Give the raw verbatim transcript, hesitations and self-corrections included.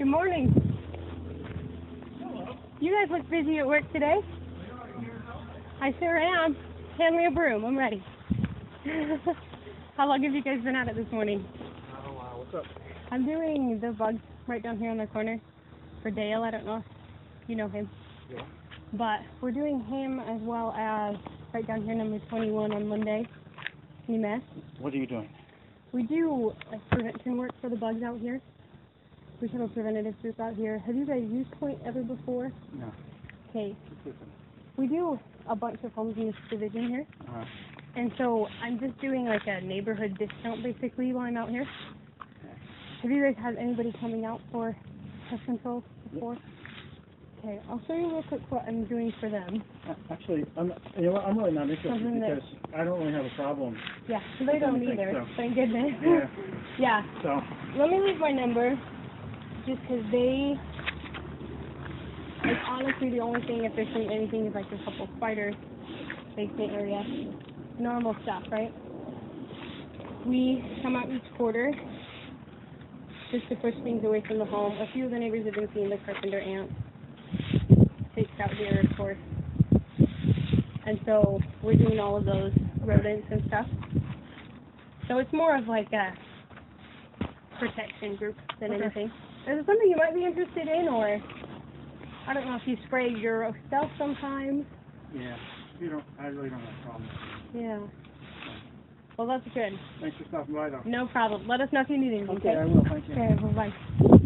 Good morning. Hello. You guys look busy at work today. I sure am. Hand me a broom. I'm ready. How long have you guys been at it this morning? Oh, wow. What's up? I'm doing the bugs right down here in the corner for Dale. I don't know if you know him. Yeah. But we're doing him as well as right down here, number twenty-one on Monday. You mess. What are you doing? We do like prevention work for the bugs out here. We have a preventative group out here. Have you guys used Point ever before? No. Okay. Just listen. We do a bunch of homes in this division here. Uh-huh. And so I'm just doing like a neighborhood discount basically while I'm out here. Okay. Have you guys had anybody coming out for pest control before? Yep. Okay, I'll show you real quick what I'm doing for them. Uh, actually, I'm, you know what, I'm really not interested Something that- because I don't really have a problem. Yeah, so they don't anything, either. so. Thank goodness. Yeah. Yeah. So, Let me leave my number just because they, like honestly the only thing if they're seeing anything is like a couple spiders, basement area, normal stuff, right? We come out each quarter just to push things away from the home. A few of the neighbors have been seeing the carpenter ants. Takes out here, of course. And so we're doing all of those rodents and stuff. So it's more of like a protection group than Okay. anything. Is it something you might be interested in, or I don't know if you spray yourself sometimes? yeah, you don't, I really don't have a problem. Yeah. Well, that's good. Thanks for stopping by, though. No problem. Let us know if you need anything. Okay, I will. Thank you. Okay, bye-bye.